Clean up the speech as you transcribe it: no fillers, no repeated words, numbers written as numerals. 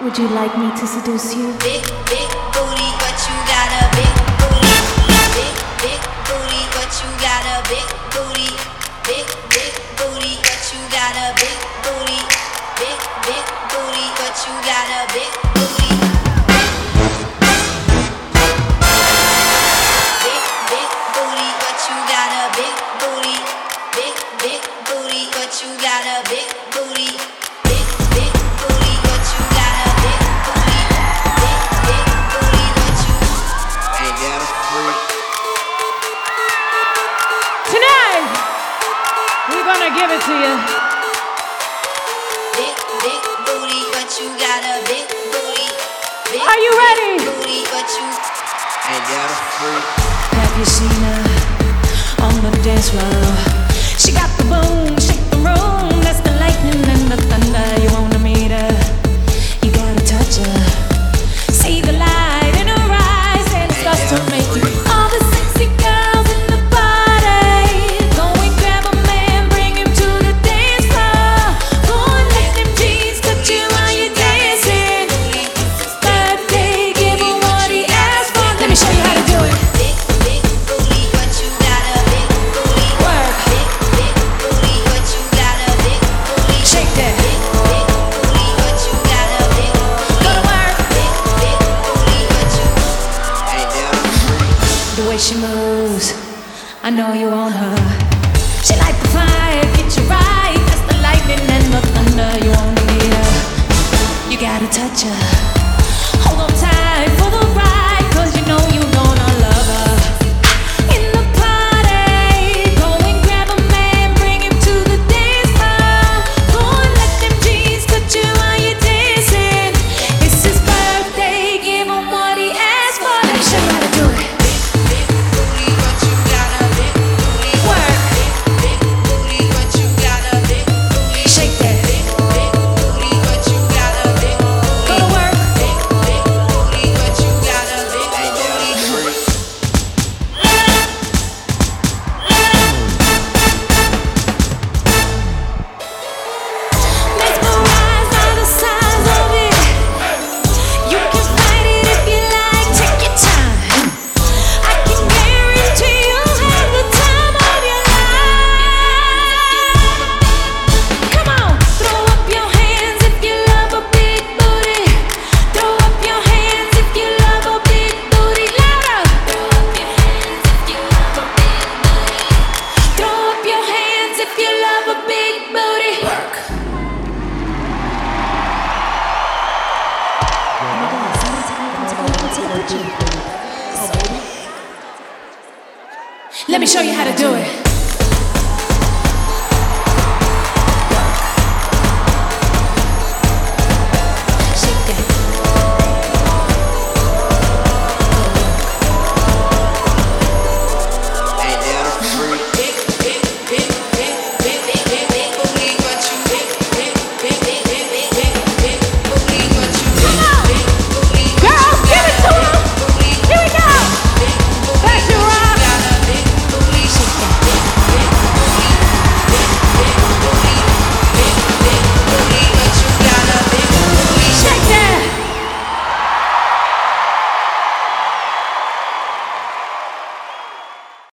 Would you like me to seduce you? Big, big booty, but you got a big booty. Big, big booty, but you got a big booty. Big, big booty, but you got a big booty. Big, big booty, but you got a big booty. Big, big booty, but you got a big booty. Big, big booty, but you got a big booty. Big, big booty, but you got a big booty. Big, big booty, but you ain't got a freak. Tonight, we're gonna give it to you. big, big booty, but you got a big booty. Big, Are you ready? Big booty, but you Ain't got a freak. Have you seen her on the dance floor? She got the boom, shake the room. That's the lightning and the thunder. You wanna meet her, you gotta touch her. See the light in her eyes and it starts to make you. All the sexy girls in the party, go and grab a man, bring him to the dance floor. Go and let them jeans touch you while you're dancing. Birthday, give him what he asked for. Let me show you how to do it. big, big booty, but you got a big booty. Work. Big, big booty, but you got a big booty. Shake that. Big, big booty, but you got a big booty. Go to work. Big, big booty, but you Ain't got a freak. The way she moves, I know you want her. She like the fire, get you right. That's the lightning and the thunder. You wanna meet her, you gotta touch her. Hold on tight for the ride, 'cause you know you gonna love her. In the party, go and grab a man, bring him to the dance floor. Go and let them jeans touch you while you're dancing. It's his birthday, give him what he asked for. Let me show you how to do it. big booty, but you got a big booty. Work. Big booty, but you got a big booty. Shake that. Big booty, but you got a big booty. Go to work. Big booty, but you got a big Ain't got booty. a freak. Mesmerized by the size of it. You can fight it if you like. Take your time. I can guarantee you'll have the time of your life. Come on, throw up your hands if you love a big booty. Throw up your hands if you love a big booty. Louder. Throw up your hands if you love a big booty. Throw up your hands if you love a big booty. Work. Let me show you how to do it.